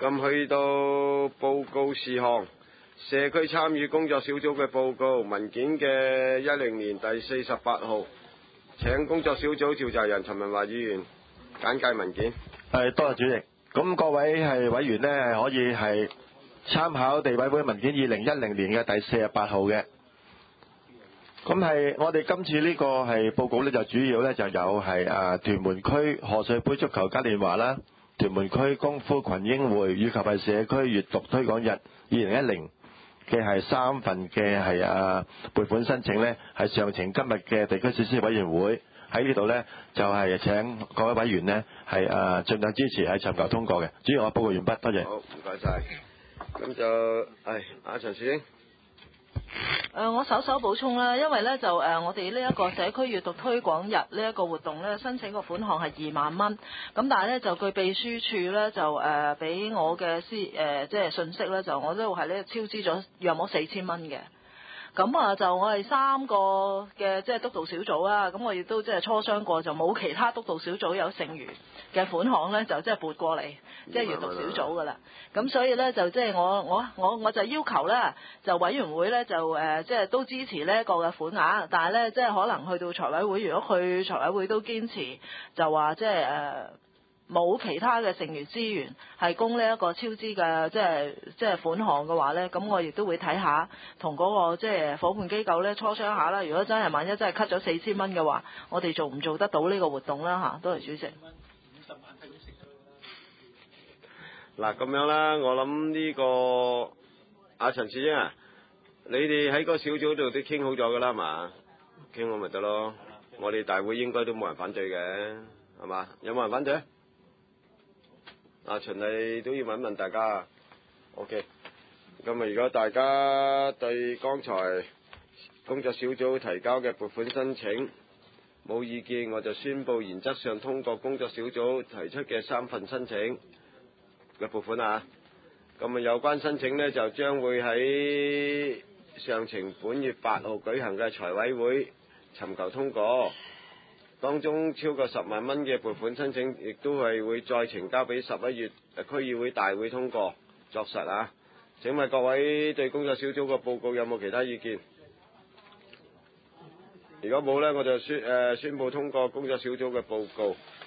咁去到報告事項，社區參與工作小組嘅報告文件嘅10年第48號，請工作小組召集人陳文華議員簡介文件。 多謝主席。咁各位係委員呢，係可以係參考地委會文件2010年嘅第48號嘅。咁係我哋今次呢個係報告呢，就主要呢就有係屯門區賀歲杯足球嘉年華啦，屯門區功夫群英會以及係社區閱讀推廣日2010嘅係3份嘅係撥款申請呢，係上呈今日嘅地區設施委員會喺呢度呢，就係請各位委員呢係盡量支持係尋求通過嘅。主席，我報告完畢，多謝。 好，唔該晒。咁就阿陳樹英。 我稍稍補充啦，因為咧就我哋呢一個社區閱讀推廣日呢一個活動咧，申請個款項係2萬蚊，咁但係咧就據秘書處咧就俾我嘅即係信息咧，就我都係咧超支咗約莫4000蚊嘅。咁就我哋3個嘅即係督導小組啦，咁我亦都即係磋商過，就冇其他督導小組有剩餘嘅款項咧，就即係撥過嚟，即係閱讀小組噶啦。咁所以咧就即係我就要求咧，就委員會咧就即係都支持呢一個嘅款額，但係咧即係可能去到財委會，如果去財委會都堅持就話即係冇其他嘅剩餘資源係供呢一個超支嘅即係款項嘅話咧，咁我亦都會睇下同嗰個即係夥伴機構咧磋商下啦。如果真係萬一真係 cut 咗4000蚊嘅話，我哋做唔做得到呢個活動啦？多謝主席。 嗱咁樣啦，我諗呢個阿陳樹英你哋喺個小組度都傾好咗㗎啦嘛，傾好咪得咯。我哋大會應該都冇人反對嘅，係嘛？有冇人反對？循例都要問一問大家。OK， 咁如果大家對剛才工作小組提交嘅撥款申請冇意見，我就宣佈原則上通過工作小組提出嘅3份申請嘅撥款咁有關申請呢，就將會喺上呈本月8號舉行嘅財委會尋求通過。當中超過10萬蚊嘅撥款申請，亦都係會再呈交俾11月區議會大會通過作實請問各位對工作小組嘅報告有冇其他意見？如果冇呢，我就宣佈通過工作小組嘅報告。